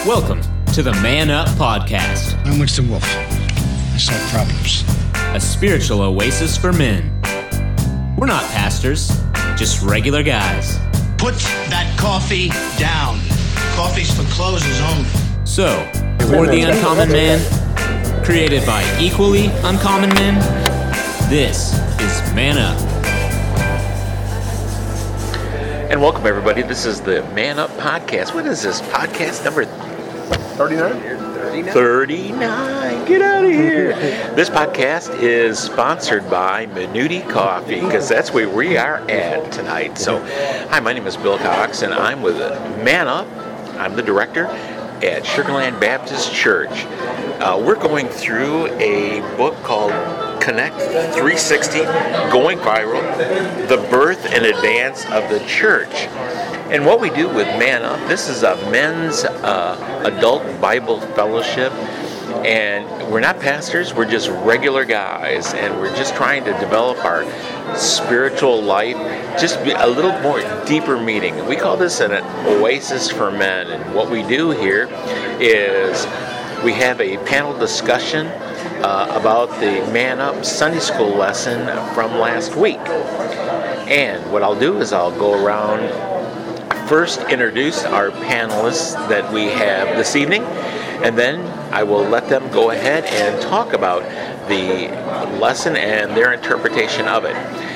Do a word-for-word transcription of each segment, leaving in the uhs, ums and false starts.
Welcome to the Man Up Podcast. I'm Winston Wolfe. I solve problems. A spiritual oasis for men. We're not pastors, just regular guys. Put that coffee down. Coffee's for closers only. So, for the uncommon man, created by equally uncommon men, this is Man Up. And welcome, everybody. This is the Man Up Podcast. What is this? Podcast number thirty-nine? thirty-nine. Get out of here. This podcast is sponsored by Minuti Coffee, because that's where we are at tonight. So, hi, my name is Bill Cox, and I'm with Man Up. I'm the director at Sugarland Baptist Church. Uh, we're going through a book called Connect three sixty, Going Viral, The Birth and Advance of the Church. And what we do with Man Up, this is a men's uh, adult Bible fellowship, and we're not pastors, we're just regular guys, and we're just trying to develop our spiritual life, just be a little more deeper meeting. We call this an oasis for men, and what we do here is we have a panel discussion uh, about the Man Up Sunday School lesson from last week. And what I'll do is I'll go around, first introduce our panelists that we have this evening, and then I will let them go ahead and talk about the lesson and their interpretation of it.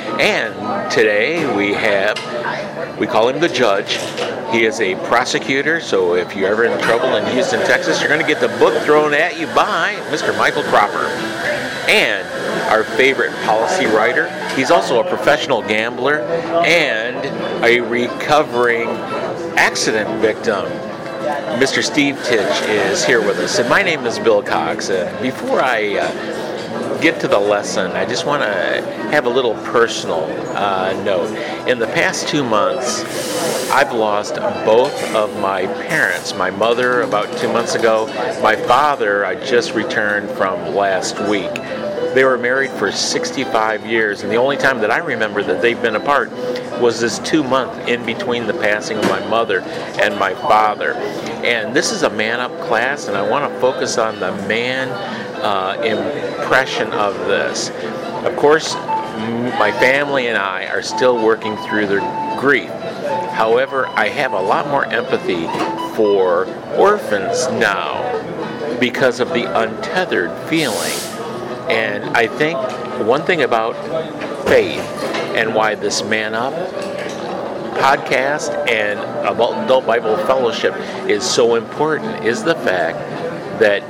And today we have, we call him the judge. He is a prosecutor, so if you're ever in trouble in Houston, Texas, you're going to get the book thrown at you by Mister Michael Cropper. And our favorite policy writer, he's also a professional gambler and a recovering accident victim. Mister Steve Titch is here with us, and my name is Bill Cox. Uh, before I uh, get to the lesson, I just want to have a little personal uh, note. In the past two months, I've lost both of my parents. My mother about two months ago. My father, I just returned from last week. They were married for sixty-five years, and the only time that I remember that they've been apart was this two month in between the passing of my mother and my father. And this is a Man Up class, and I want to focus on the man uh, impression of this. Of course, my family and I are still working through their grief. However, I have a lot more empathy for orphans now because of the untethered feeling. And I think one thing about faith and why this Man Up podcast and Adult Bible Fellowship is so important is the fact that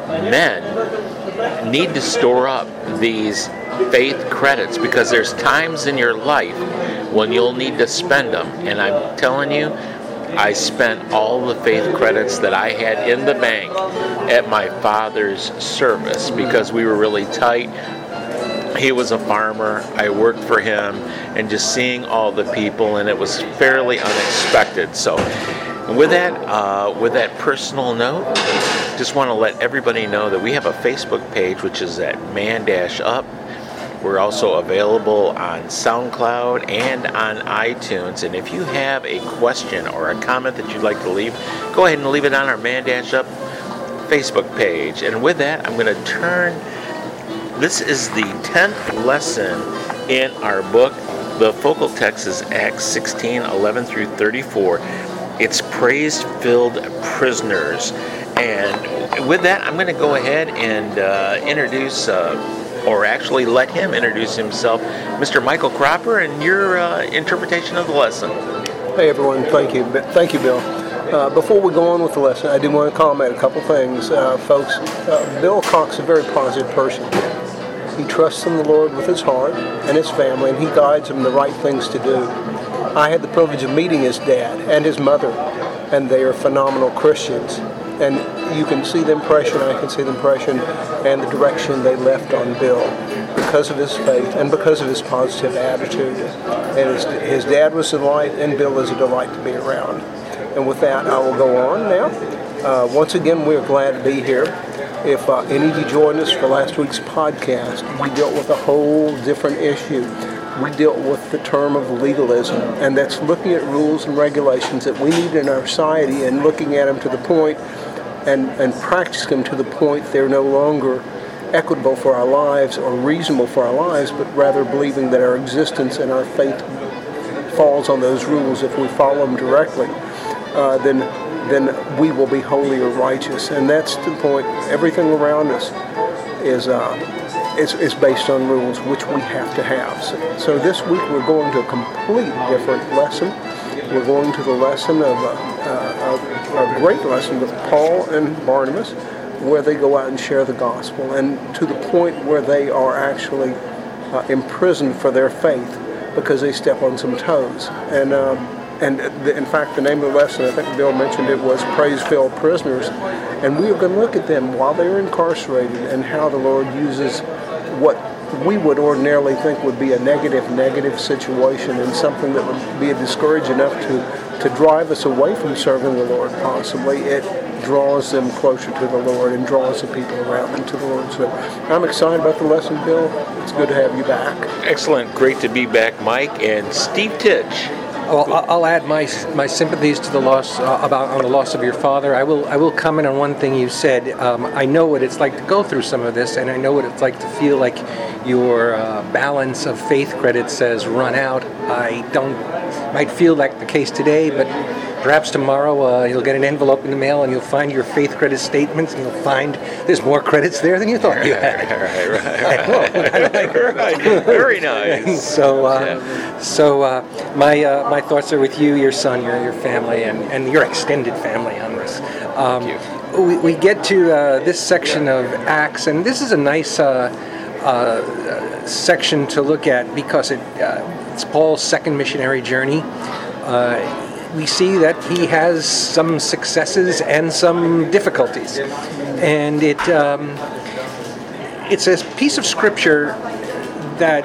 men need to store up these faith credits, because there's times in your life when you'll need to spend them. And I'm telling you, I spent all the faith credits that I had in the bank at my father's service because we were really tight. He was a farmer, I worked for him, and just seeing all the people, and it was fairly unexpected. So with that, uh, with that personal note, just want to let everybody know that we have a Facebook page, which is at Man Up. We're also available on SoundCloud and on iTunes. And if you have a question or a comment that you'd like to leave, go ahead and leave it on our Man Up Facebook page. And with that, I'm going to turn, this is the tenth lesson in our book. The focal text is Acts sixteen, eleven through thirty-four. It's praise-filled prisoners. And with that, I'm going to go ahead and uh, introduce... Uh, or actually let him introduce himself, Mister Michael Cropper, and your uh, interpretation of the lesson. Hey everyone, thank you, thank you, Bill. Uh, before we go on with the lesson, I do want to comment a couple things, uh, folks. Uh, Bill Cox is a very positive person. He trusts in the Lord with his heart and his family, and he guides him the right things to do. I had the privilege of meeting his dad and his mother, and they are phenomenal Christians. And you can see the impression, I can see the impression and the direction they left on Bill because of his faith and because of his positive attitude. And his, his dad was a delight, and Bill is a delight to be around. And with that, I will go on now. Uh, once again, we're glad to be here. If uh, any of you joined us for last week's podcast, we dealt with a whole different issue. We dealt with the term of legalism, and that's looking at rules and regulations that we need in our society and looking at them to the point and, and practice them to the point they're no longer equitable for our lives or reasonable for our lives, but rather believing that our existence and our faith falls on those rules if we follow them directly, uh, then then we will be holy or righteous. And that's the point. Everything around us is uh, is, is based on rules, which we have to have. So, so this week we're going to a complete different lesson. We're going to the lesson of a, a, a great lesson with Paul and Barnabas, where they go out and share the gospel, and to the point where they are actually uh, imprisoned for their faith because they step on some toes. And um, and the, in fact, the name of the lesson, I think Bill mentioned it, was Praise-Filled Prisoners. And we are going to look at them while they're incarcerated and how the Lord uses what we would ordinarily think would be a negative, negative situation and something that would be discouraging enough to, to drive us away from serving the Lord possibly. It draws them closer to the Lord and draws the people around them to the Lord. So I'm excited about the lesson, Bill. It's good to have you back. Excellent. Great to be back, Mike. And Steve Titch. Well, I'll add my my sympathies to the loss uh, about on the loss of your father. I will I will comment on one thing you said. Um, I know what it's like to go through some of this, and I know what it's like to feel like your uh, balance of faith credits has run out. I don't might feel like the case today, but perhaps tomorrow uh, you'll get an envelope in the mail and you'll find your faith credit statements, and you'll find there's more credits there than you thought you had. Right, right, right. right. Very nice. so, uh, yeah. so uh, my uh, my thoughts are with you, your son, your your family, and, and your extended family on this. Um, Thank you. We, we get to uh, this section of Acts, and this is a nice uh, uh, section to look at because it uh, it's Paul's second missionary journey. Uh, we see that he has some successes and some difficulties. And it um, it's a piece of scripture that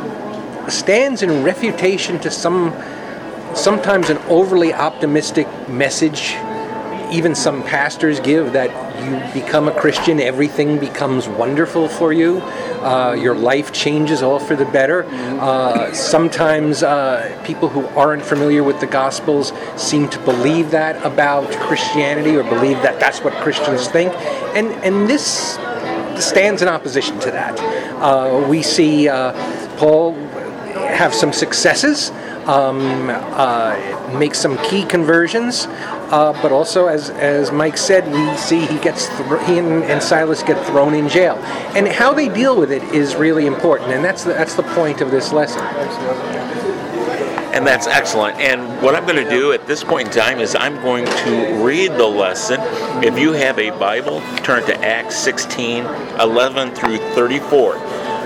stands in refutation to some sometimes an overly optimistic message even some pastors give, that you become a Christian, everything becomes wonderful for you. Uh, your life changes all for the better. Uh, sometimes uh, people who aren't familiar with the Gospels seem to believe that about Christianity, or believe that that's what Christians think. And, and this stands in opposition to that. Uh, we see uh, Paul have some successes, um, uh, make some key conversions, uh, but also, as as Mike said, we see he gets th- he and, and Silas get thrown in jail, and how they deal with it is really important, and that's the, that's the point of this lesson. And that's excellent. And what I'm going to do at this point in time is I'm going to read the lesson. If you have a Bible, turn to Acts sixteen, eleven through thirty-four.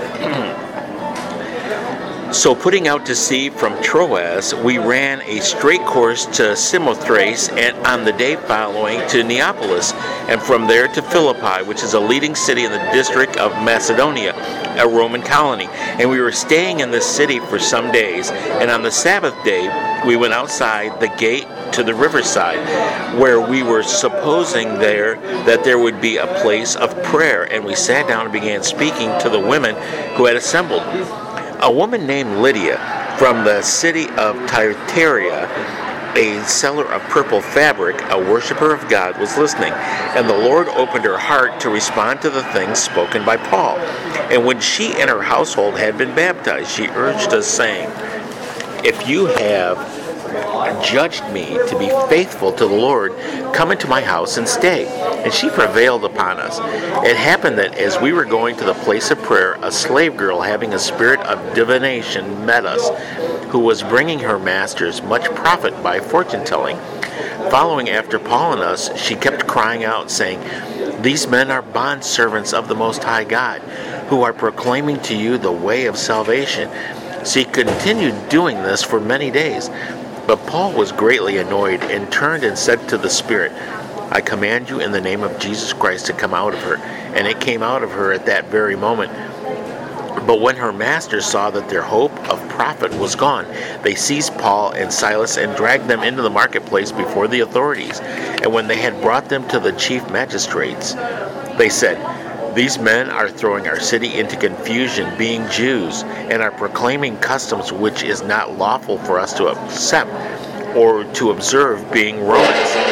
So putting out to sea from Troas, we ran a straight course to Samothrace, and on the day following to Neapolis, and from there to Philippi, which is a leading city in the district of Macedonia, a Roman colony. And we were staying in this city for some days, and on the Sabbath day we went outside the gate to the riverside, where we were supposing there that there would be a place of prayer, and we sat down and began speaking to the women who had assembled. A woman named Lydia from the city of Thyatira, a seller of purple fabric, a worshiper of God, was listening, and the Lord opened her heart to respond to the things spoken by Paul. And when she and her household had been baptized, she urged us, saying, "If you have judged me to be faithful to the Lord, come into my house and stay." And she prevailed upon us. It happened that as we were going to the place of prayer, a slave girl having a spirit of divination met us, who was bringing her masters much profit by fortune-telling. Following after Paul and us, she kept crying out, saying, "These men are bondservants of the Most High God, who are proclaiming to you the way of salvation." She continued doing this for many days. But Paul was greatly annoyed and turned and said to the spirit, "I command you in the name of Jesus Christ to come out of her." And it came out of her at that very moment. But when her masters saw that their hope of profit was gone, they seized Paul and Silas and dragged them into the marketplace before the authorities. And when they had brought them to the chief magistrates, they said, "These men are throwing our city into confusion, being Jews, and are proclaiming customs which is not lawful for us to accept or to observe, being Romans."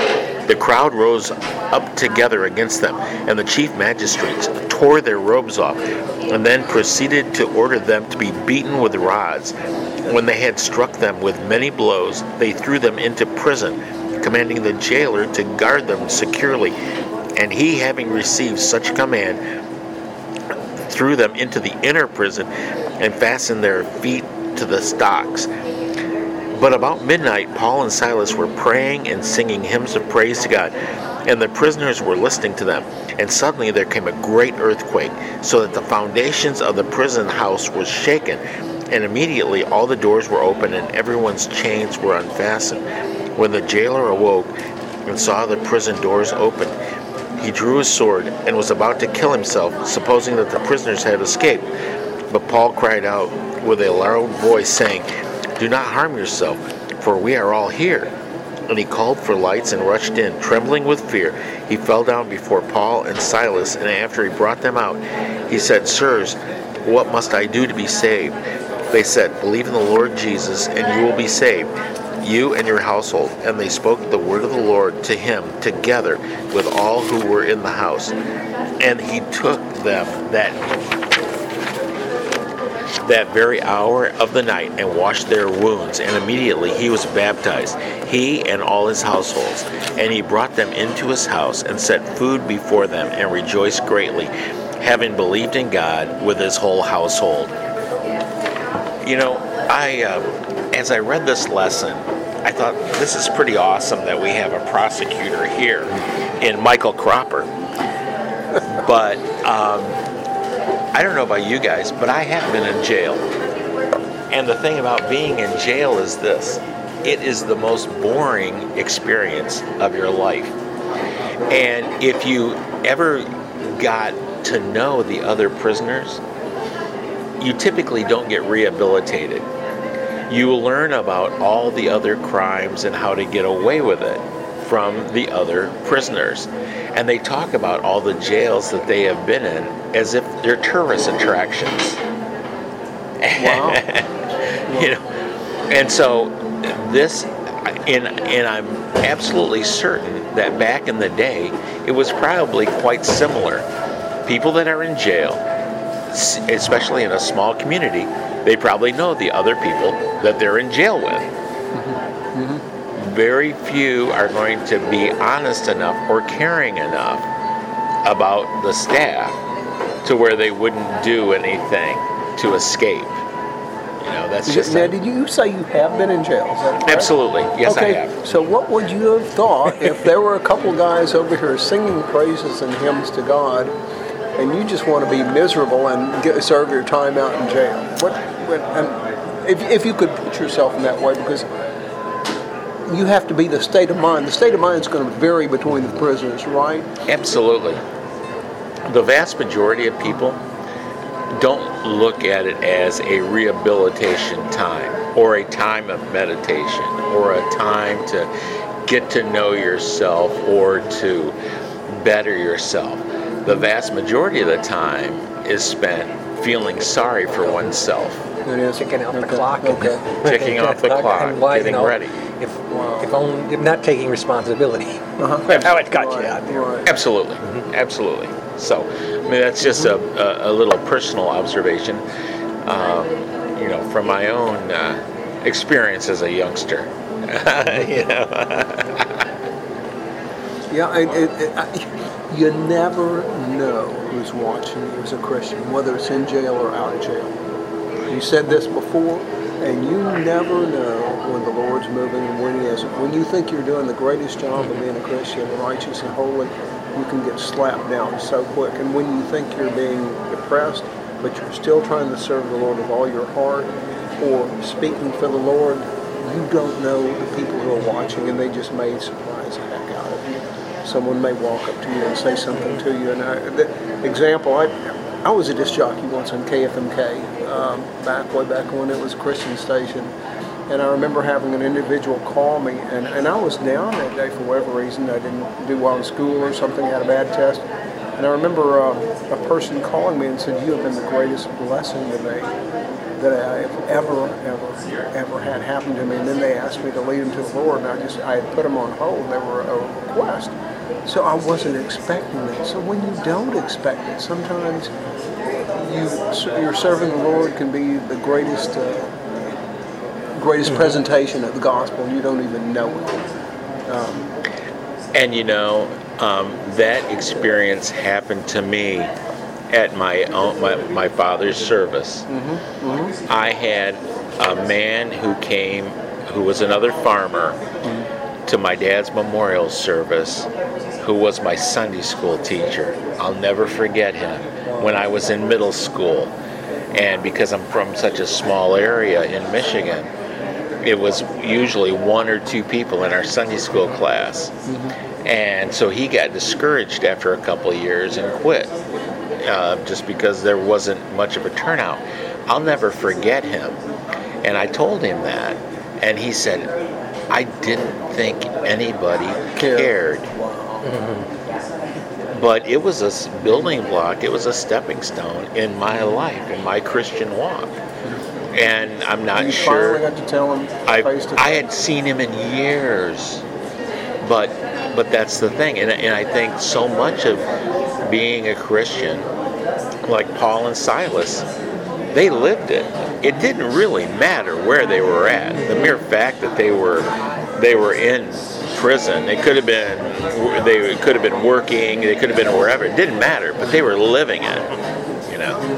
The crowd rose up together against them, and the chief magistrates tore their robes off, and then proceeded to order them to be beaten with rods. When they had struck them with many blows, they threw them into prison, commanding the jailer to guard them securely. And he, having received such command, threw them into the inner prison and fastened their feet to the stocks. But about midnight, Paul and Silas were praying and singing hymns of praise to God, and the prisoners were listening to them. And suddenly there came a great earthquake, so that the foundations of the prison house was shaken. And immediately all the doors were opened, and everyone's chains were unfastened. When the jailer awoke and saw the prison doors open, he drew his sword and was about to kill himself, supposing that the prisoners had escaped. But Paul cried out with a loud voice, saying, "Do not harm yourself, for we are all here." And he called for lights and rushed in, trembling with fear. He fell down before Paul and Silas, and after he brought them out, he said, "Sirs, what must I do to be saved?" They said, "Believe in the Lord Jesus, and you will be saved, you and your household." And they spoke the word of the Lord to him together with all who were in the house. And he took them that that very hour of the night and washed their wounds, and immediately he was baptized, he and all his households. And he brought them into his house and set food before them, and rejoiced greatly, having believed in God with his whole household. You know, I uh, as I read this lesson, I thought this is pretty awesome that we have a prosecutor here in Michael Cropper. But um, I don't know about you guys, but I have been in jail. And the thing about being in jail is this: it is the most boring experience of your life. And if you ever got to know the other prisoners, you typically don't get rehabilitated. You will learn about all the other crimes and how to get away with it from the other prisoners. And they talk about all the jails that they have been in as if they're tourist attractions. Wow. You know, and so this, and, and I'm absolutely certain that back in the day, it was probably quite similar. People that are in jail, especially in a small community, they probably know the other people that they're in jail with. Mm-hmm. Mm-hmm. Very few are going to be honest enough or caring enough about the staff to where they wouldn't do anything to escape. You know, that's just... Now, did you say you have been in jail? Is that correct? Absolutely. Yes, okay. I have. So what would you have thought if there were a couple guys over here singing praises and hymns to God, and you just want to be miserable and get, serve your time out in jail? What, what and if, if you could put yourself in that way, because you have to be the state of mind. The state of mind is going to vary between the prisoners, right? Absolutely. The vast majority of people don't look at it as a rehabilitation time or a time of meditation or a time to get to know yourself or to better yourself. The vast majority of the time is spent feeling sorry for oneself. It is. Ticking out the Okay. clock. Okay. Ticking off the clock, and why, getting you know, ready. If, if only, if not taking responsibility. Uh-huh. How it got Right, you out there. right. Absolutely, mm-hmm. Absolutely. So, I mean, that's just a, a, a little personal observation, um, you know, from my own uh, experience as a youngster. You know. Yeah, it, it, it, I, you never know who's watching you as a Christian, whether it's in jail or out of jail. You said this before, and you never know when the Lord's moving and when He isn't. When you think you're doing the greatest job of being a Christian, righteous and holy, you can get slapped down so quick. And when you think you're being depressed, but you're still trying to serve the Lord with all your heart or speaking for the Lord, you don't know the people who are watching, and they just may surprise the heck out of you. Someone may walk up to you and say something to you. And I, the example, I, I was a disc jockey once on K F M K, um, back way back when it was a Christian station. And I remember having an individual call me, and, and I was down that day for whatever reason. I didn't do well in school or something, had a bad test. And I remember uh, a person calling me and said, "You have been the greatest blessing to me that I've ever, ever, ever had happen to me. And then they asked me to lead them to the Lord, and I just, I had put them on hold. They were a request. So I wasn't expecting it. So when you don't expect it, sometimes you, your serving the Lord can be the greatest, uh, greatest mm-hmm. presentation of the gospel, and you don't even know it. Um, and you know, um, that experience happened to me at my own, my, my father's service. Mm-hmm. Mm-hmm. I had a man who came, who was another farmer, mm-hmm. to my dad's memorial service, who was my Sunday school teacher. I'll never forget him. When I was in middle school, and because I'm from such a small area in Michigan, it was usually one or two people in our Sunday school class. Mm-hmm. And so he got discouraged after a couple of years and quit. Uh, just because there wasn't much of a turnout. I'll never forget him. And I told him that, and he said, I didn't think anybody cared. Mm-hmm. But it was a building block, it was a stepping stone in my life, in my Christian walk. And I'm not you sure. You finally got to tell him I, face to face. I had seen him in years. But but that's the thing. And, and I think so much of being a Christian, like Paul and Silas, they lived it. It didn't really matter where they were at. The mere fact that they were they were in prison, they could have been they could have been working, they could have been wherever. It didn't matter, but they were living it. You know.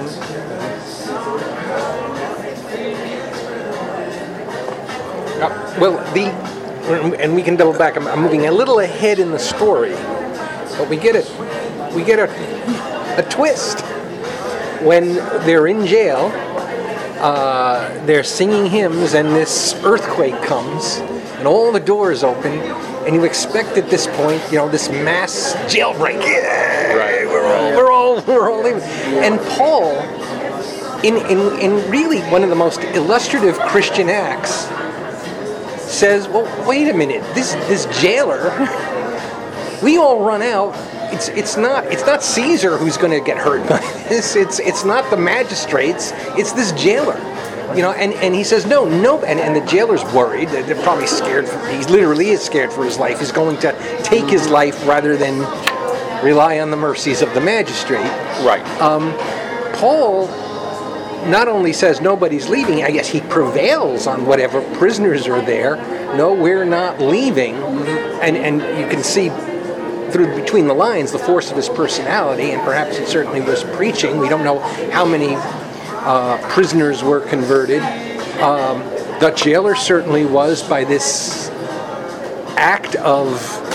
Uh, well, the and we can double back. I'm, I'm moving a little ahead in the story, but we get it. We get a a twist. When they're in jail, uh, they're singing hymns, and this earthquake comes, and all the doors open, and you expect at this point, you know, this mass jailbreak. Yeah, right. We're all, we're all, we're all leaving. And Paul, in in in really one of the most illustrative Christian acts, says, "Well, wait a minute. This this jailer, we all run out." It's it's not it's not Caesar who's going to get hurt by this. It's it's not the magistrates. It's this jailer, you know. And, and he says no no. And, and the jailer's worried. They're probably scared. For, he literally is scared for his life. He's going to take his life rather than rely on the mercies of the magistrate. Right. Um, Paul not only says nobody's leaving. I guess he prevails on whatever prisoners are there. No, we're not leaving. And and you can see through between the lines the force of his personality, and perhaps it certainly was preaching. We don't know how many uh, prisoners were converted. Um, the jailer certainly was, by this act of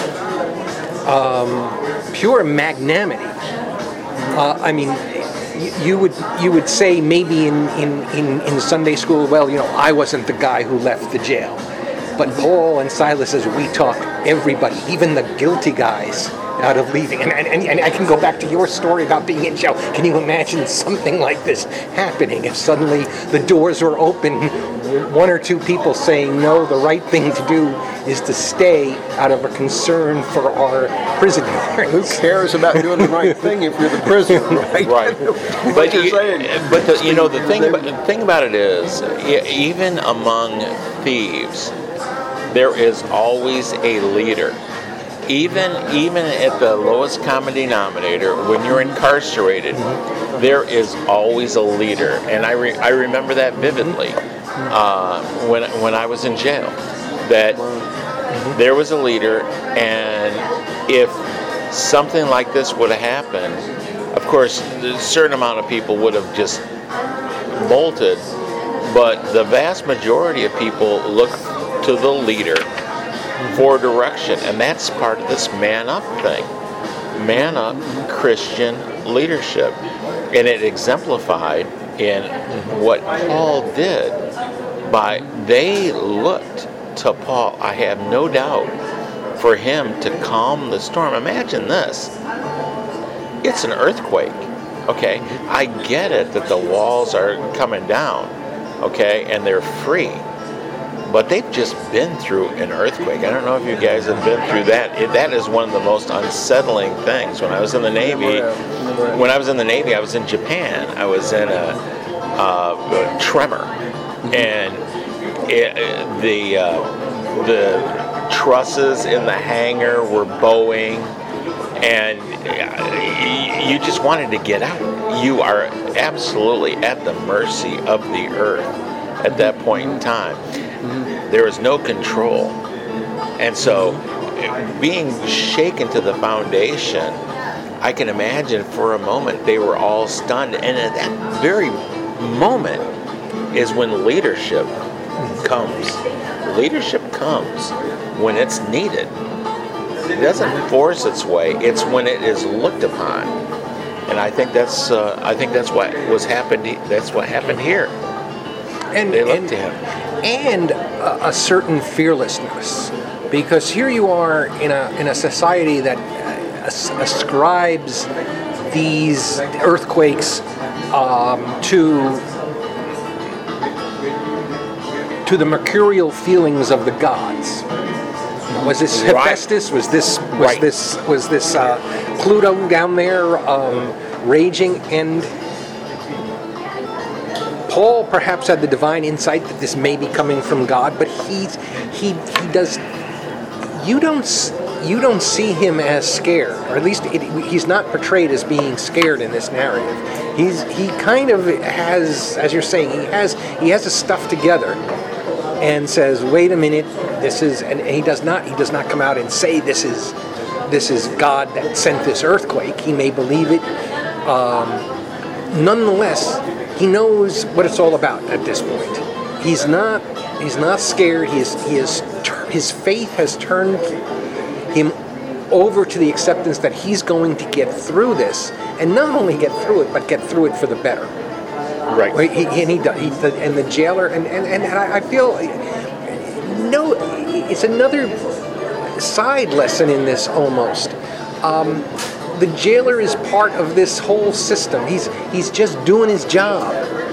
um, pure magnanimity. Uh, I mean, you, you would you would say maybe in, in, in, in Sunday school, well, you know, I wasn't the guy who left the jail. But Paul and Silas says, we talk everybody, even the guilty guys, out of leaving. And, and, and I can go back to your story about being in jail. Can you imagine something like this happening? If suddenly the doors were open, one or two people saying, no, the right thing to do is to stay out of a concern for our prisoners. Who cares about doing the right thing if you're the prisoner, right? Right. But you, saying. But the, you know, the thing, about, the thing about it is, even among thieves, there is always a leader. Even even at the lowest common denominator, when you're incarcerated, there is always a leader. And I re, I remember that vividly uh, when when I was in jail. That there was a leader, and if something like this would have happened, of course, a certain amount of people would have just bolted. But the vast majority of people look to the leader for direction, and that's part of this man up thing. Man up Christian leadership. And it exemplified in what Paul did. By they looked to Paul, I have no doubt, for him to calm the storm. Imagine this. It's an earthquake. Okay, I get it that the walls are coming down, okay, and they're free. But they've just been through an earthquake. I don't know if you guys have been through that. It, that is one of the most unsettling things. When I was in the Navy, when I was in the Navy, I was in Japan. I was in a uh, tremor, and it, the uh, the trusses in the hangar were bowing, and you just wanted to get out. You are absolutely at the mercy of the earth at that point in time. There is no control, and so being shaken to the foundation, I can imagine for a moment they were all stunned, and at that very moment is when leadership comes. Leadership comes when it's needed. It doesn't force its way. It's when it is looked upon, and I think that's uh, I think that's what was happened. That's what happened here. And they looked and, to him, and a, a certain fearlessness, because here you are in a in a society that uh, as- ascribes these earthquakes um, to to the mercurial feelings of the gods. Was this Hephaestus? Was this was Right. this was this uh, Pluto down there um, raging? And Paul perhaps had the divine insight that this may be coming from God, but he he he does. You don't s- you don't see him as scared, or at least it, he's not portrayed as being scared in this narrative. He's he kind of has, as you're saying, he has he has his stuff together, and says, "Wait a minute, this is," and he does not he does not come out and say this is this is God that sent this earthquake. He may believe it. Um, nonetheless, he knows what it's all about at this point. He's not he's not scared. He is he is his faith has turned him over to the acceptance that he's going to get through this, and not only get through it, but get through it for the better. right? He, and he does. He, the, and the jailer, and, and, and I I feel, no, it's another side lesson in this almost. Um, the jailer is part of this whole system. He's he's just doing his job,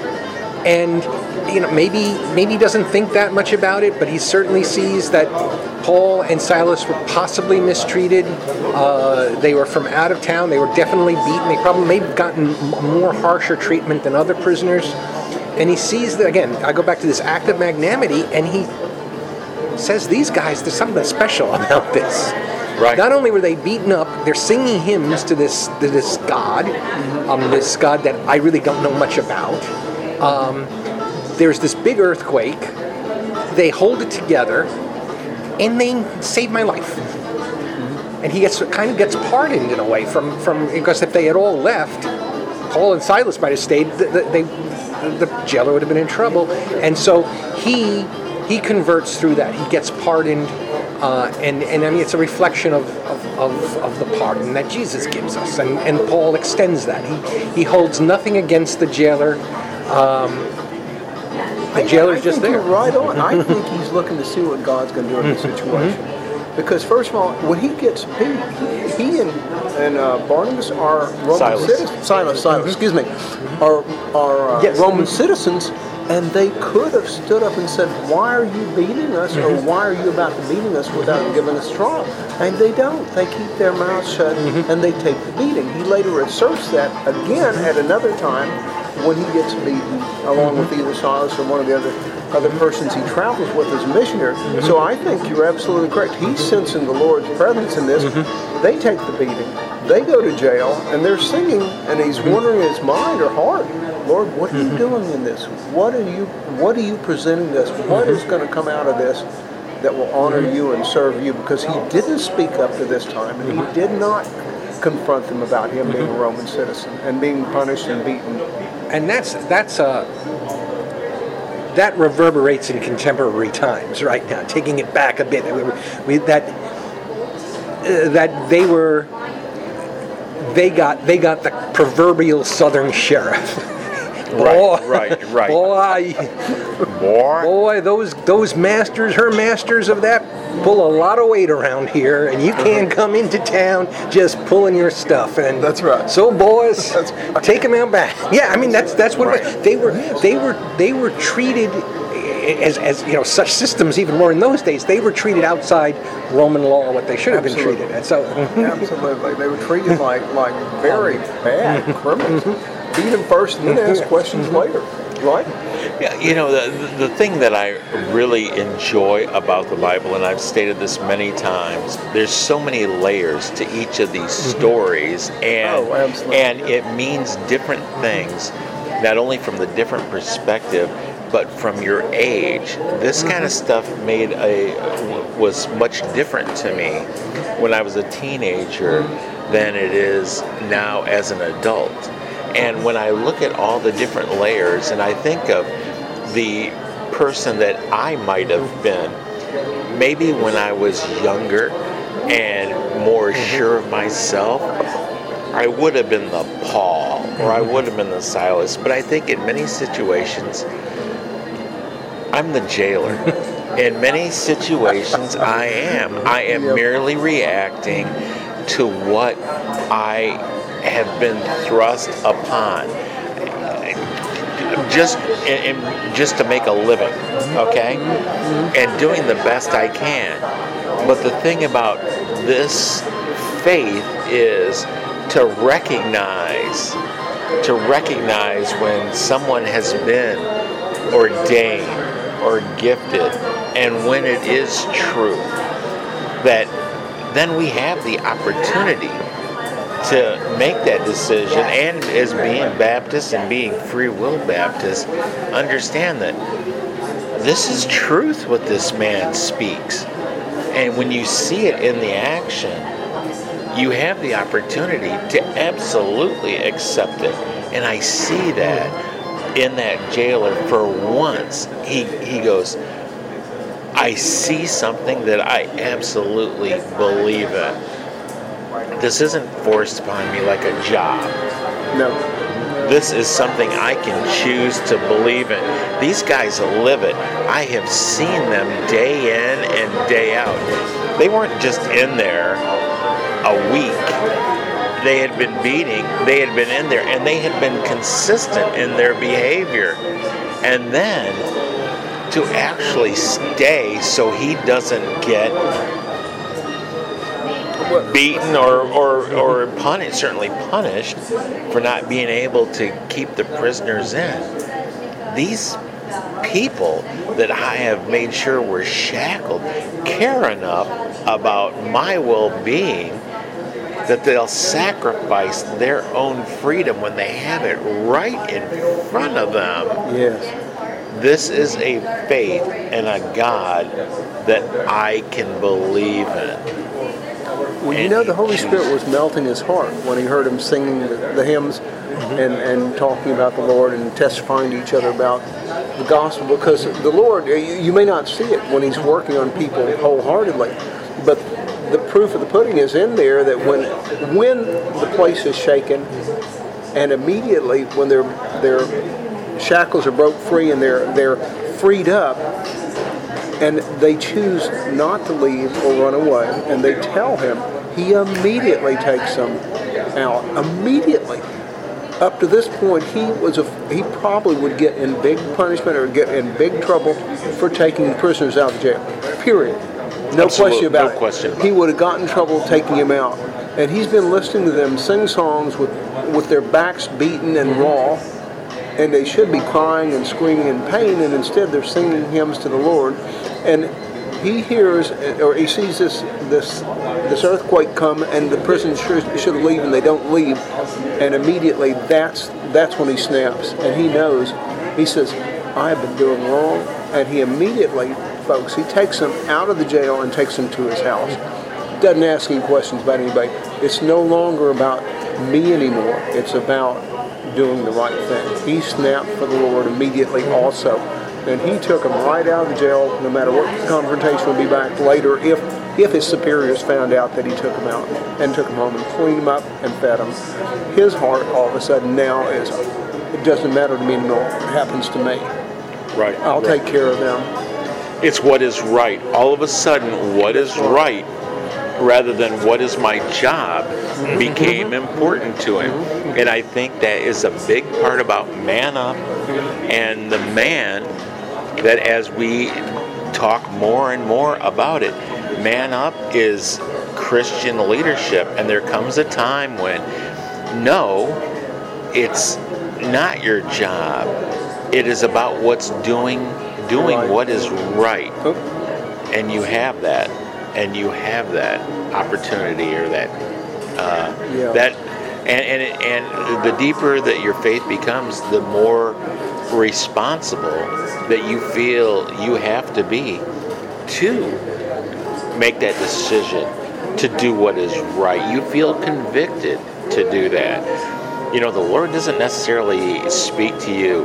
and you know maybe maybe he doesn't think that much about it, but he certainly sees that Paul and Silas were possibly mistreated. Uh, they were from out of town. They were definitely beaten. They probably may have gotten m- more harsher treatment than other prisoners. And he sees that, again, I go back to this act of magnanimity, and he says, these guys, there's something special about this. Right. Not only were they beaten up, they're singing hymns to this to this God, um, this God that I really don't know much about. Um, there's this big earthquake. They hold it together, and they save my life. And he gets kind of gets pardoned in a way from, from because if they had all left, Paul and Silas might have stayed. The, the, they, the jailer would have been in trouble, and so he he converts through that. He gets pardoned, uh, and and I mean it's a reflection of of, of, of the pardon that Jesus gives us, and, and Paul extends that. He he holds nothing against the jailer. Um, the jailer's I just think there. You're right on. I think he's looking to see what God's going to do in this situation. Because first of all, when he gets beat, he and and uh, Barnabas are Roman Silas. citizens. Silas, Silas, excuse me, are are uh, Yes. Roman citizens, and they could have stood up and said, "Why are you beating us?" or "Why are you about to beating us?" without giving us trial. And they don't. They keep their mouths shut and they take the beating. He later asserts that again at another time when he gets beaten, along with either Silas or one of the other other persons he travels with as a missionary. So I think you're absolutely correct. He's sensing the Lord's presence in this. They take the beating. They go to jail, and they're singing, and he's wondering in his mind or heart, Lord, what are you doing in this? What are you What are you presenting this? What is going to come out of this that will honor you and serve you? Because he didn't speak up to this time, and he did not confront them about him being a Roman citizen and being punished and beaten. And that's that's uh, that reverberates in contemporary times right now. Taking it back a bit, we, we, that uh, that they were they got they got the proverbial Southern sheriff. Boy, right, right. Boy, Boy. boy, those those masters, her masters of that, pull a lot of weight around here, and you can't come into town just pulling your stuff. And That's right. So, boys, That's right. take them out back. Yeah, I mean that's that's what it Right. was. They were they were they were treated as as you know such systems even more in those days. They were treated outside Roman law what they should have Absolutely. been treated. And so, Absolutely. They were treated like like very bad criminals. Beat them first and then ask questions later. Right? Yeah, you know, the, the thing that I really enjoy about the Bible, and I've stated this many times, there's so many layers to each of these stories, and Oh, absolutely. and it means different things, not only from the different perspective, but from your age. This kind of stuff made a was much different to me when I was a teenager than it is now as an adult. And when I look at all the different layers, and I think of the person that I might have been, maybe when I was younger and more sure of myself, I would have been the Paul, or I would have been the Silas. But I think in many situations, I'm the jailer. In many situations, I am. I am merely reacting to what I have been thrust upon, just in, in, just to make a living, okay, and doing the best I can. But the thing about this faith is to recognize, to recognize when someone has been ordained or gifted, and when it is true, that then we have the opportunity to make that decision, and as being Baptists and being free will Baptists, understand that this is truth what this man speaks. And when you see it in the action, you have the opportunity to absolutely accept it. And I see that in that jailer for once. He, he goes, I see something that I absolutely believe in. This isn't forced upon me like a job. No. This is something I can choose to believe in. These guys live it. I have seen them day in and day out. They weren't just in there a week. They had been beating, they had been in there, and they had been consistent in their behavior. And then to actually stay so he doesn't get beaten or, or, or punished, certainly punished for not being able to keep the prisoners in. These people that I have made sure were shackled care enough about my well-being that they'll sacrifice their own freedom when they have it right in front of them. Yes. This is a faith and a God that I can believe in. Well, you know, the Holy Spirit was melting his heart when he heard him singing the, the hymns and, and talking about the Lord and testifying to each other about the gospel, because the Lord, you, you may not see it when he's working on people wholeheartedly, but the proof of the pudding is in there that when when the place is shaken, and immediately when their their shackles are broke free and they're they're freed up, and they choose not to leave or run away, and they tell him, he immediately takes them out. Immediately. Up to this point, he was a, he probably would get in big punishment or get in big trouble for taking prisoners out of jail. Period. No Absolute, question about no it. question about He would have gotten in trouble taking him out. And he's been listening to them sing songs with, with their backs beaten and raw, and they should be crying and screaming in pain, and instead they're singing hymns to the Lord. And he hears, or he sees this this this earthquake come, and the prisoners should, should leave, and they don't leave. And immediately, that's that's when he snaps, and he knows. He says, "I have been doing wrong," and he immediately, folks, he takes them out of the jail and takes them to his house. Doesn't ask any questions about anybody. It's no longer about me anymore. It's about doing the right thing. He snapped for the Lord immediately also. And he took him right out of the jail, no matter what confrontation would be back later, if if his superiors found out that he took him out, and took him home and cleaned him up and fed him. His heart all of a sudden now is, it doesn't matter to me anymore what happens to me. Right. I'll right. take care of them. It's what is right. All of a sudden, what is right, rather than what is my job, became important to him. And I think that is a big part about Man Up, and the man that as we talk more and more about it, Man Up is Christian leadership. And there comes a time when, no, it's not your job It is about what's doing doing Right. what is right. Oh. And you have that, and you have that opportunity or that uh, Yeah. that, and and it, and the deeper that your faith becomes, the more responsible that you feel you have to be to make that decision to do what is right. You feel convicted to do that. You know, the Lord doesn't necessarily speak to you,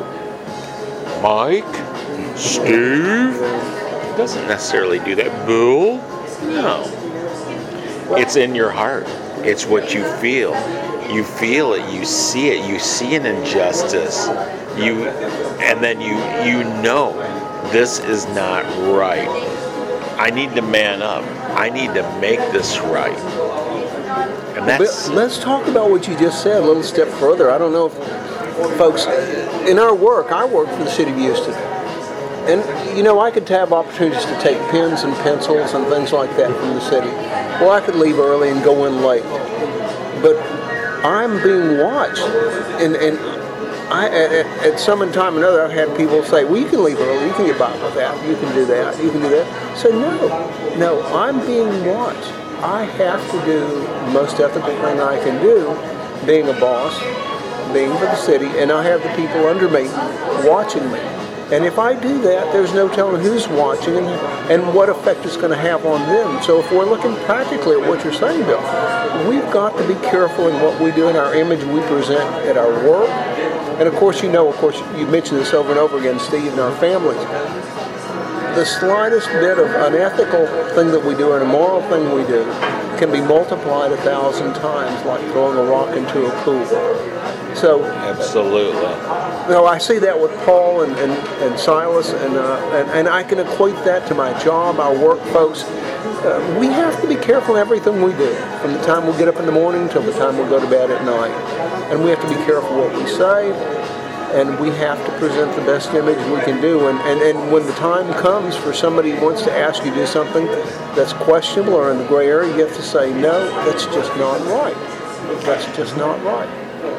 Mike, Steve. He doesn't necessarily do that. Bill? No. It's in your heart. It's what you feel. You feel it. You see it. You see an injustice. You, and then you you know this is not right. I need to man up. I need to make this right. And that's But let's talk about what you just said a little step further. I don't know if folks, in our work, I work for the city of Houston. And, you know, I could have opportunities to take pens and pencils and things like that from the city. Well, I could leave early and go in late. But I'm being watched. And, and I, at, at some time or another, I've had people say, well, you can leave early, you can get by with that, you can do that, you can do that. So no, no, I'm being watched. I have to do the most ethical thing I can do, being a boss, being for the city, and I have the people under me watching me. And if I do that, there's no telling who's watching and, and what effect it's going to have on them. So if we're looking practically at what you're saying, Bill, we've got to be careful in what we do in our image we present at our work. And of course, you know, of course, you mentioned this over and over again, Steve, in our families. The slightest bit of unethical thing that we do and a moral thing we do can be multiplied a thousand times, like throwing a rock into a pool. So, absolutely. You know, I see that with Paul and, and, and Silas, and, uh, and and I can equate that to my job, our work, folks. Uh, we have to be careful in everything we do, from the time we get up in the morning till the time we go to bed at night. And we have to be careful what we say, and we have to present the best image we can do. And, and, and when the time comes for somebody who wants to ask you to do something that's questionable or in the gray area, you have to say, no, that's just not right. That's just not right.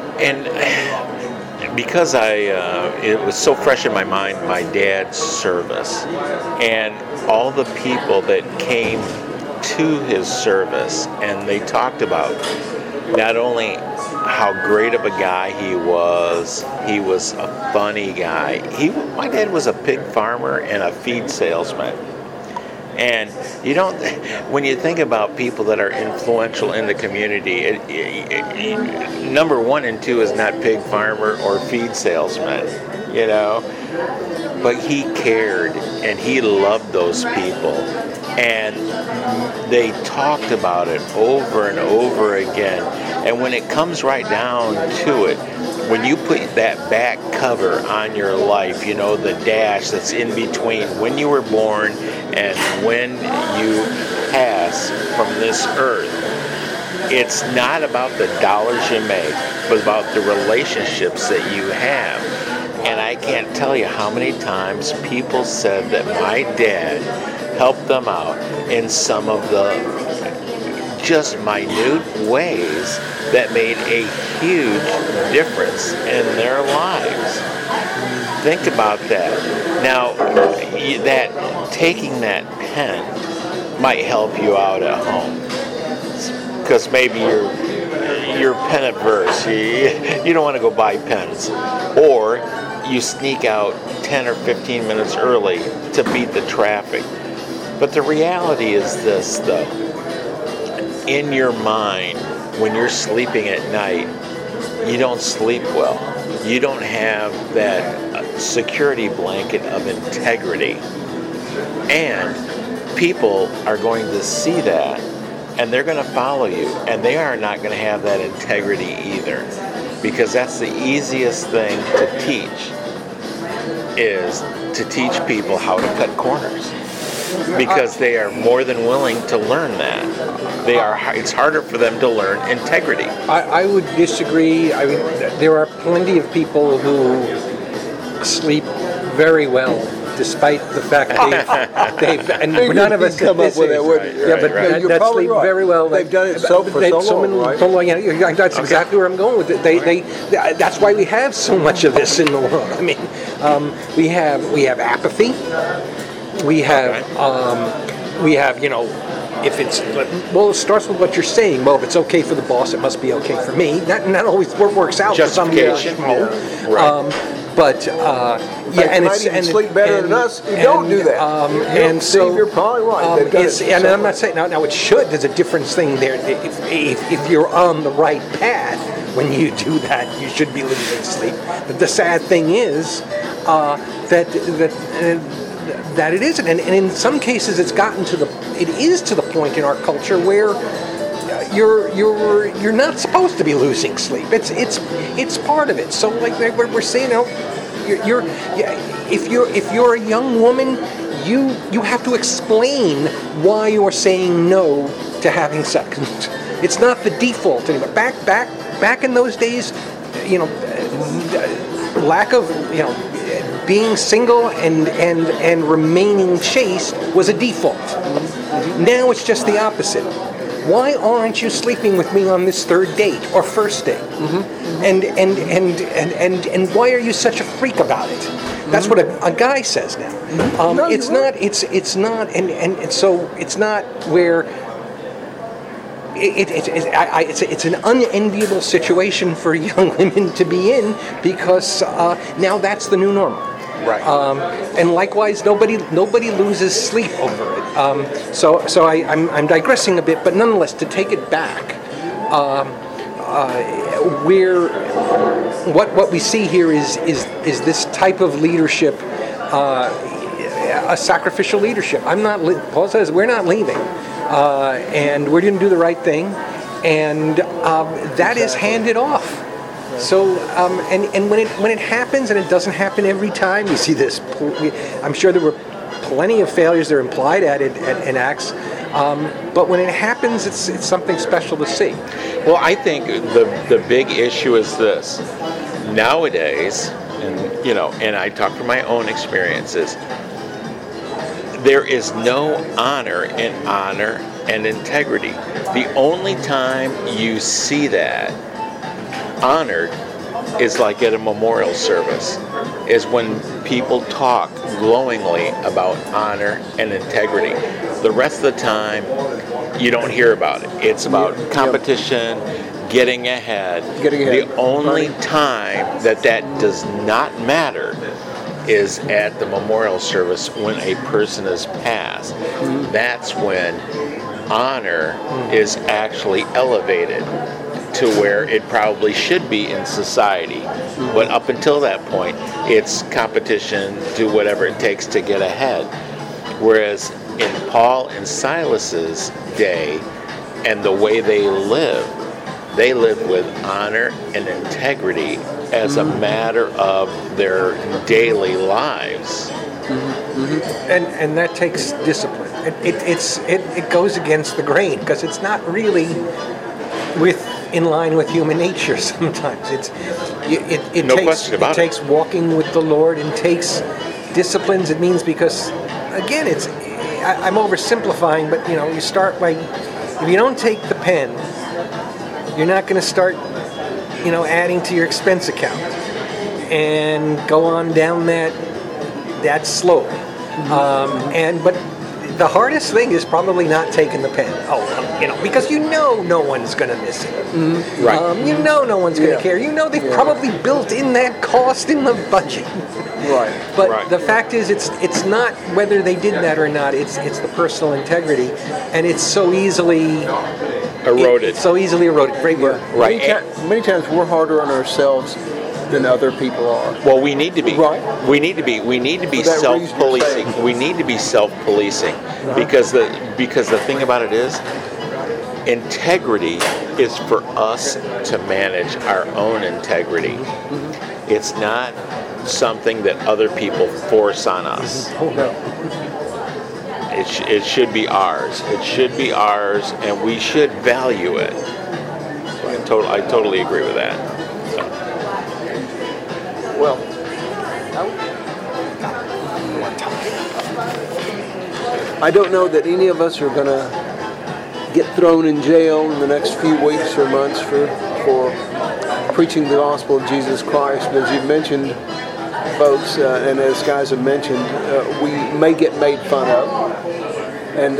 And because I, uh, it was so fresh in my mind, my dad's service, and all the people that came to his service, and they talked about not only how great of a guy he was, he was a funny guy. He, my dad was a pig farmer and a feed salesman. And you don't, when you think about people that are influential in the community, it, it, it, number one and two is not pig farmer or feed salesman, you know. But he cared and he loved those people. And they talked about it over and over again. And when it comes right down to it, when you put that back cover on your life, you know, the dash that's in between when you were born and when you pass from this earth, it's not about the dollars you make, but about the relationships that you have. And I can't tell you how many times people said that my dad helped them out in some of the just minute ways that made a huge difference in their lives. Think about that. Now, that taking that pen might help you out at home, because maybe you're you're pen averse. You, you don't want to go buy pens, or you sneak out ten or fifteen minutes early to beat the traffic. But the reality is this, though. In your mind, when you're sleeping at night, you don't sleep well. You don't have that security blanket of integrity. And people are going to see that, and they're going to follow you, and they are not going to have that integrity either, because that's the easiest thing to teach, is to teach people how to cut corners. Because they are more than willing to learn that. They are. It's harder for them to learn integrity. I, I would disagree. I mean, there are plenty of people who sleep very well despite the fact they've, they've and none of us come up with that word. Yeah, but right. that, You're that's probably the- right. very well. They've done it so for they've so long, many- right? so long, yeah, yeah, that's exactly where I'm going with it. They, they, that's why we have so much of this in the world. I mean, um, we have we have apathy. We have um, we have you know, if it's well, it starts with what you're saying. Well, if it's okay for the boss, it must be okay for me. That not always works out for some Justification. schmo. Yeah. Right. Um, but uh, In yeah, fact, and you it's might even and sleep better and, than us. You and, don't do that. Um, You and Steve, so you're probably right. um, They've done it's, it and so I'm not much. saying now. Now it should. There's a difference thing there. If, if if you're on the right path when you do that, you should be losing sleep. But the sad thing is uh, that that. Uh, that it isn't, and, and in some cases, it's gotten to the, it is to the point in our culture where you're you're you're not supposed to be losing sleep. It's it's it's part of it. So like we're, we're saying, you know, you're, you're if you're if you're a young woman, you you have to explain why you're saying no to having sex. It's not the default anymore. Back back back in those days, you know, lack of you know. being single and, and, and remaining chaste was a default. Mm-hmm. Now it's just the opposite. Why aren't you sleeping with me on this third date or first date? Mm-hmm. And, and, and, and, and, and why are you such a freak about it? That's mm-hmm. what a, a guy says now. Mm-hmm. Um, no, it's not, it's, it's not, and, and, and so it's not where It, it, it, I, I, it's, it's an unenviable situation for young women to be in because uh, now that's the new normal. Right. Um, and likewise, nobody nobody loses sleep over it. Um, so so I, I'm, I'm digressing a bit, but nonetheless, to take it back, um, uh, where what what we see here is is is this type of leadership, uh, a sacrificial leadership. I'm not. Paul says we're not leaving. Uh, and we're going to do the right thing, and um, that exactly. is handed off. Right. So, um, and and when it when it happens, and it doesn't happen every time, you see this. I'm sure there were plenty of failures that are implied at it at, in Acts, um, but when it happens, it's it's something special to see. Well, I think the the big issue is this: nowadays, and you know, and I talk from my own experiences. There is no honor in honor and integrity. The only time you see that honored is like at a memorial service, is when people talk glowingly about honor and integrity. The rest of the time, you don't hear about it. It's about competition, getting ahead. Getting ahead. The only time that that does not matter is at the memorial service when a person is passed. Mm-hmm. That's when honor mm-hmm. is actually elevated to where it probably should be in society. Mm-hmm. But up until that point, it's competition, do whatever it takes to get ahead. Whereas in Paul and Silas's day and the way they lived, they lived with honor and integrity as a matter of their daily lives. Mm-hmm. Mm-hmm. And and that takes discipline. It, it, it's, it, it goes against the grain because it's not really with in line with human nature sometimes. It's It, it, it, no takes, question about it, it takes walking with the Lord and takes disciplines. It means because, again, it's I, I'm oversimplifying, but you know, you start by, if you don't take the pen, you're not going to start, you know, adding to your expense account and go on down that that slope. Mm-hmm. Um, and but the hardest thing is probably not taking the pen. Oh, you know, because you know no one's going to miss it. Mm-hmm. Right. Um, you know no one's going to Yeah. care. You know they've Yeah. probably built in that cost in the budget. Right. But Right. the fact is, it's it's not whether they did that or not. It's it's the personal integrity, and it's so easily Eroded. It's so easily eroded. Great word. Right. Many, ti- many times we're harder on ourselves than other people are. Well, we need to be. Right. We need to be. We need to be For that reason you're self-policing. saying. We need to be self-policing because the because the thing about it is, integrity is for us to manage our own integrity. Mm-hmm. It's not something that other people force on us. Oh, no. It, sh- it should be ours. It should be ours, and we should value it. So I, to- I totally agree with that. So. Well, I don't know that any of us are going to get thrown in jail in the next few weeks or months for for preaching the gospel of Jesus Christ. But as you've mentioned, folks, uh, and as guys have mentioned, uh, we may get made fun of. And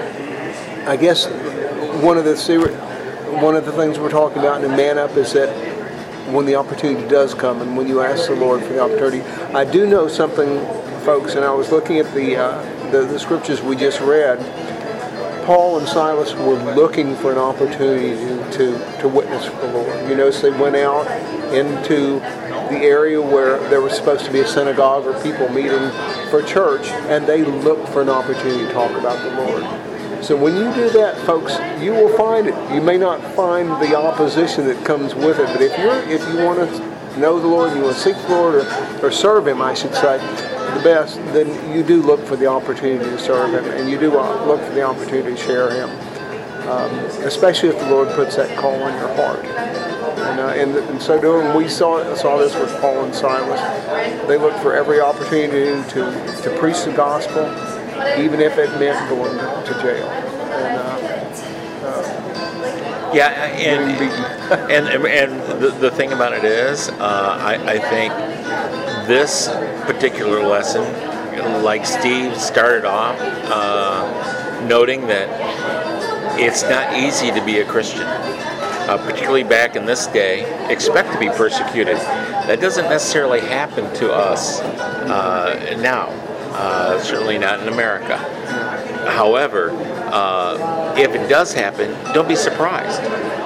I guess one of the one of the things we're talking about in Man Up is that when the opportunity does come, and when you ask the Lord for the opportunity, I do know something, folks, and I was looking at the uh, the, the scriptures we just read. Paul and Silas were looking for an opportunity to, to, to witness for the Lord. You notice they went out into the area where there was supposed to be a synagogue or people meeting for church, and they looked for an opportunity to talk about the Lord. So when you do that, folks, you will find it. You may not find the opposition that comes with it, but if you're if you want to know the Lord, you want to seek the Lord, or, or serve Him, I should say, the best, then you do look for the opportunity to serve Him, and you do look for the opportunity to share Him, um, especially if the Lord puts that call on your heart. And, uh, and, and so doing, we saw saw this with Paul and Silas. They looked for every opportunity to, to preach the gospel, even if it meant going to jail. And, uh, uh, yeah, and and and, and the, the thing about it is, uh, I, I think this particular lesson, like Steve started off, uh, noting that it's not easy to be a Christian, uh, particularly back in this day. Expect to be persecuted. That doesn't necessarily happen to us uh, now, uh, certainly not in America. However, uh, if it does happen, don't be surprised,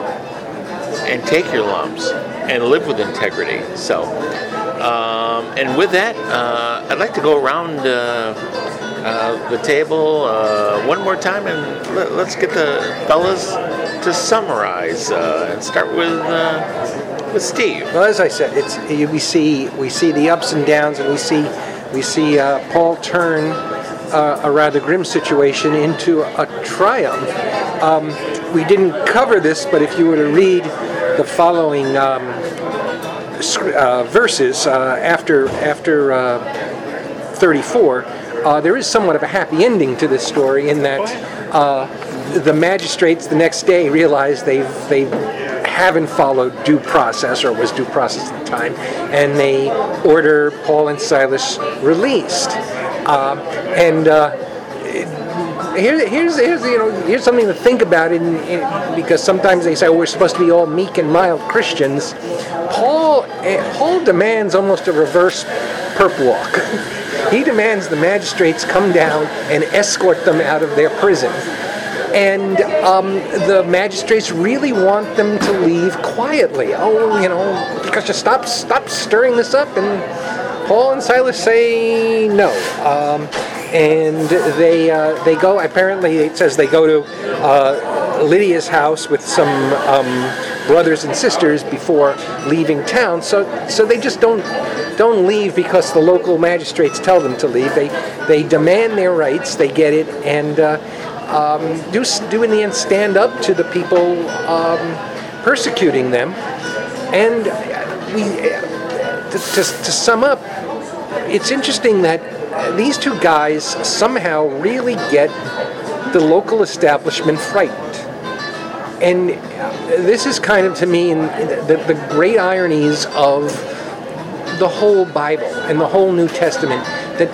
and take your lumps and live with integrity. So. Um, and with that, uh, I'd like to go around uh, uh, the table uh, one more time, and let, let's get the fellas to summarize uh, and start with uh, with Steve. Well, as I said, it's we see we see the ups and downs, and we see we see uh, Paul turn uh, a rather grim situation into a triumph. Um, we didn't cover this, but if you were to read the following. Um, Uh, verses uh, after after uh, thirty-four, uh, there is somewhat of a happy ending to this story in that uh, the magistrates the next day realize they've they haven't followed due process, or was due process at the time, and they order Paul and Silas released. Uh, and uh, Here, here's, here's, you know, here's something to think about, in, in, because sometimes they say, oh, we're supposed to be all meek and mild Christians. Paul, Paul demands almost a reverse perp walk. He demands the magistrates come down and escort them out of their prison. And um, the magistrates really want them to leave quietly. Oh, you know, because you stop, stop stirring this up. And Paul and Silas say no. Um, And they uh, they go, apparently it says they go to uh, Lydia's house with some um, brothers and sisters before leaving town. So so they just don't don't leave because the local magistrates tell them to leave. They they demand their rights, they get it, and uh, um, do, do in the end stand up to the people um, persecuting them. And we to, to, to sum up, it's interesting that these two guys somehow really get the local establishment frightened. And this is kind of, to me, in the, the great ironies of the whole Bible and the whole New Testament, that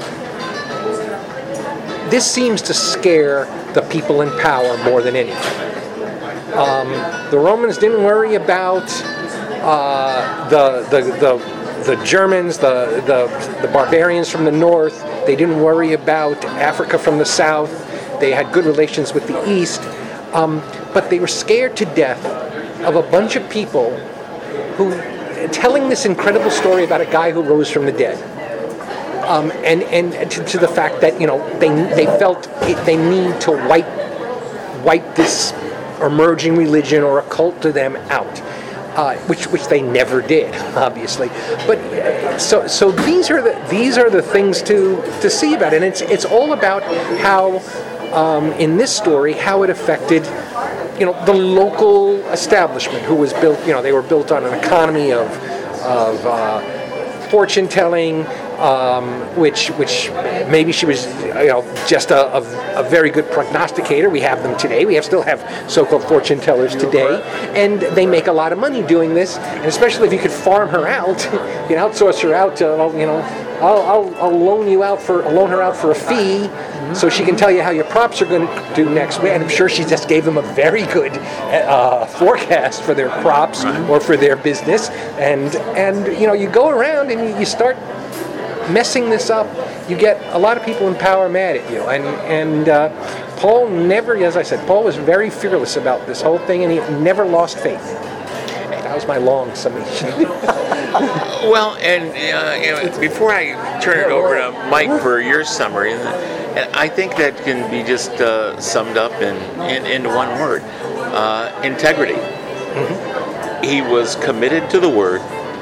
this seems to scare the people in power more than anything. Um, the Romans didn't worry about uh, the, the, the the Germans, the, the the barbarians from the north. They didn't worry about Africa from the south. They had good relations with the east. Um, but they were scared to death of a bunch of people who, telling this incredible story about a guy who rose from the dead. Um, and and to, to the fact that, you know, they they felt it, they need to wipe, wipe this emerging religion or a cult to them out. Uh, which which they never did, obviously. But uh, so so these are the these are the things to to see about it. And it's it's all about how um, in this story how it affected, you know, the local establishment, who was built. You know, they were built on an economy of of uh, fortune telling um, which which maybe she was, you know, just a, a, a very good prognosticator. We have them today. We have still have so-called fortune tellers today, and they make a lot of money doing this. And especially if you could farm her out, you know, outsource her out to, you know, I'll, I'll, I'll loan you out for, I'll loan her out for a fee, so she can tell you how your crops are going to do next week. And I'm sure she just gave them a very good uh, forecast for their crops or for their business. And and you know, you go around and you, you start messing this up. You get a lot of people in power mad at you. And and uh, Paul never, as I said, Paul was very fearless about this whole thing, and he never lost faith. That was my long summation. Well, and uh, you know, before I turn it over to Mike for your summary, and I think that can be just uh, summed up in, in into one word: uh, integrity. Mm-hmm. He was committed to the word,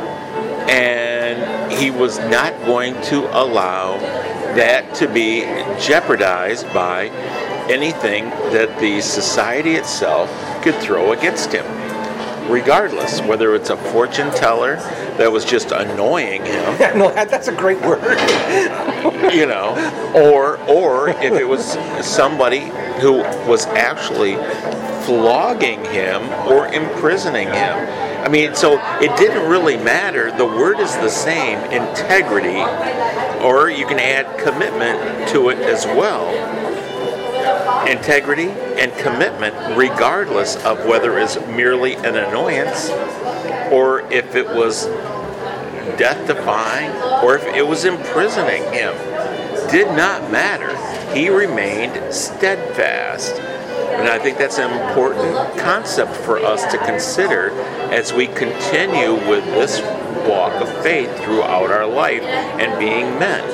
and he was not going to allow that to be jeopardized by anything that the society itself could throw against him. Regardless, whether it's a fortune teller that was just annoying him, no, that's a great word. you know, or or if it was somebody who was actually flogging him or imprisoning him. I mean, so it didn't really matter. The word is the same, integrity, or you can add commitment to it as well. Integrity and commitment, regardless of whether it's merely an annoyance or if it was death-defying or if it was imprisoning him, did not matter. He remained steadfast. And I think that's an important concept for us to consider as we continue with this walk of faith throughout our life and being men.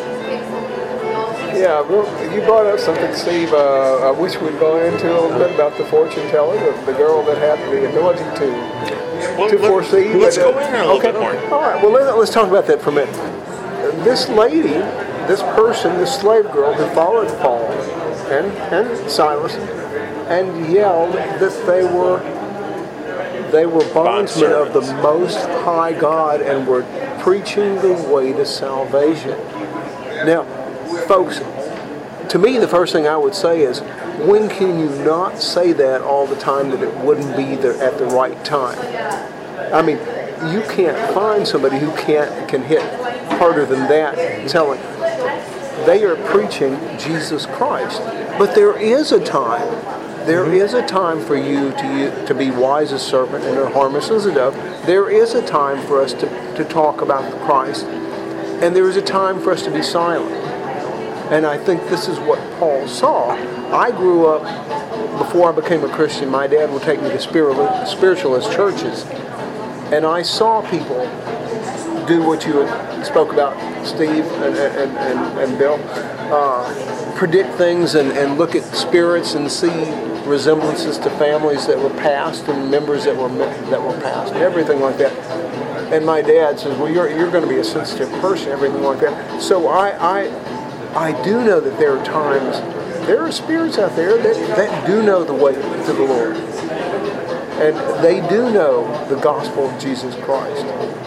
Yeah, well, you brought up something, Steve. Uh, I wish we'd gone into a little bit about the fortune teller, the, the girl that had the ability to well, to let, foresee. Let's but, uh, go in a little okay. bit more. All right. Well, let, let's talk about that for a minute. This lady, this person, this slave girl who followed Paul and and Silas and yelled that they were they were bondsmen of the Most High God and were preaching the way to salvation. Now, folks, to me, the first thing I would say is, when can you not say that all the time that it wouldn't be there at the right time? I mean, you can't find somebody who can't can hit harder than that telling they are preaching Jesus Christ. But there is a time, there mm-hmm. is a time for you to you, to be wise as a serpent and harmless as a dove. There is a time for us to, to talk about the Christ, and there is a time for us to be silent. And I think this is what Paul saw. I grew up, before I became a Christian, my dad would take me to spiritualist churches. And I saw people do what you spoke about, Steve and, and, and, and Bill. Uh, predict things and, and look at spirits and see resemblances to families that were past and members that were that were past and everything like that. And my dad says, well, you're, you're going to be a sensitive person, everything like that. So I... I I do know that there are times, there are spirits out there that, that do know the way to the Lord. And they do know the gospel of Jesus Christ.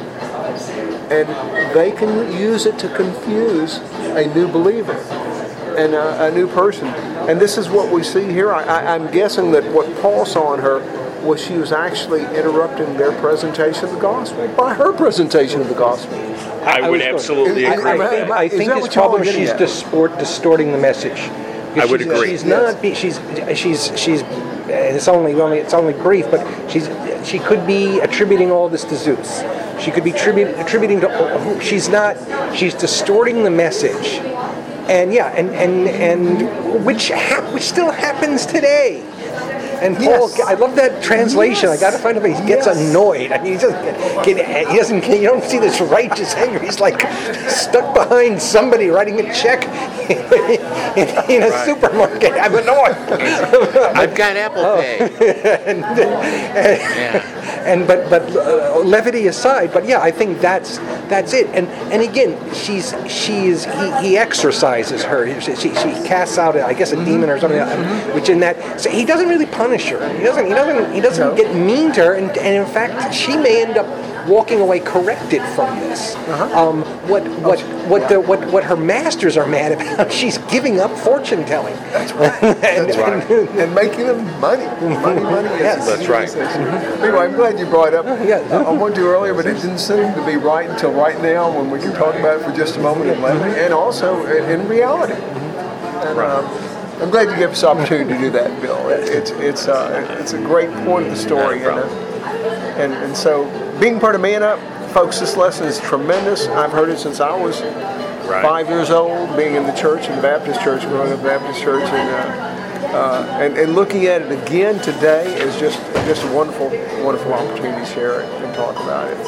And they can use it to confuse a new believer and a, a new person. And this is what we see here. I, I, I'm guessing that what Paul saw in her was she was actually interrupting their presentation of the gospel by her presentation of the gospel. I, I would absolutely I, agree I, with think, that. I think it's probably she's distort, distorting the message. I would she's, agree. She's not. Yes. She's she's she's. It's only only it's only brief, but she's she could be attributing all this to Zeus. She could be tribute, attributing to. She's not. She's distorting the message, and yeah, and and and which ha- which still happens today. And Paul, yes. I love that translation. Yes. I got to find out if he gets yes. annoyed. I mean, he doesn't. Get, he doesn't. You don't see this righteous anger. He's like stuck behind somebody writing a check in, in a right. supermarket. I'm annoyed. I've got Apple Pay. Oh. and, and, yeah. and but but uh, levity aside, but yeah, I think that's that's it. And and again, she's she's he, he exorcises her. She, she, she casts out, I guess, a mm-hmm. demon or something. Mm-hmm. Which in that, so he doesn't really punish her. He doesn't. He doesn't. He doesn't no. get mean to her, and, and in fact, she may end up walking away corrected from this. Uh-huh. Um, what what what the what what her masters are mad about. She's giving up fortune telling. That's right. That's right. And making them money. Money, money. Yes. That's right. Mm-hmm. Anyway, I'm glad you brought it up. Yeah. I wanted to earlier, but it didn't seem to be right until right now when we can talk about it for just a moment and, and also in, in reality. And, um, I'm glad you gave us the opportunity to do that, Bill. It, it's it's uh, it's a great point of the story, and, uh, and and so being part of Man Up, folks, this lesson is tremendous. I've heard it since I was right. five years old, being in the church, in the Baptist church, growing up in the Baptist church, and uh, uh, and, and looking at it again today is just just a wonderful wonderful opportunity to share it and talk about it.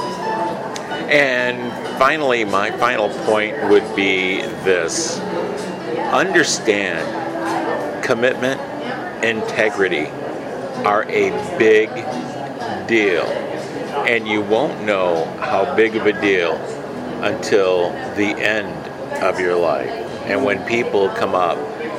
And finally, my final point would be this: understand. Commitment, integrity are a big deal, and you won't know how big of a deal until the end of your life. And when people come up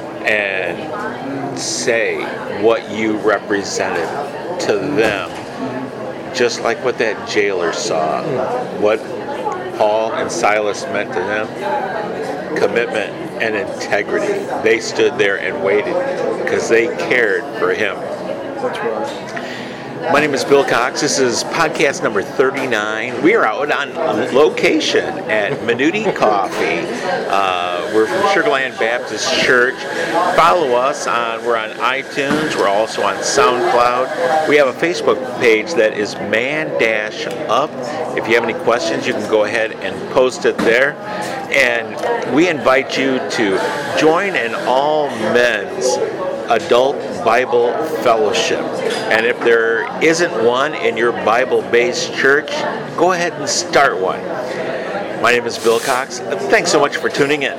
and say what you represented to them, just like what that jailer saw, what Paul and Silas meant to them, commitment and integrity. They stood there and waited because they cared for him. That's right. My name is Bill Cox. This is podcast number thirty-nine. We are out on location at Menuti Coffee. Uh, we're from Sugar Land Baptist Church. Follow us on, we're on iTunes. We're also on SoundCloud. We have a Facebook page that is Man Dash Up. If you have any questions, you can go ahead and post it there. And we invite you to join an all men's adult Bible fellowship. And if there isn't one in your Bible-based church, go ahead and start one. My name is Bill Cox. Thanks so much for tuning in.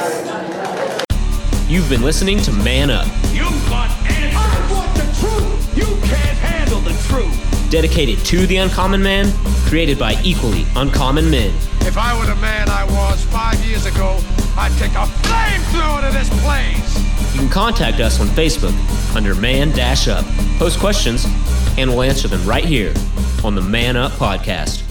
You've been listening to Man Up. You want answers. I want the truth. You can't handle the truth. Dedicated to the uncommon man, created by equally uncommon men. If I were the man I was five years ago, I'd take a flamethrower to this place. You can contact us on Facebook under Man Dash Up. Post questions, and we'll answer them right here on the Man Up Podcast.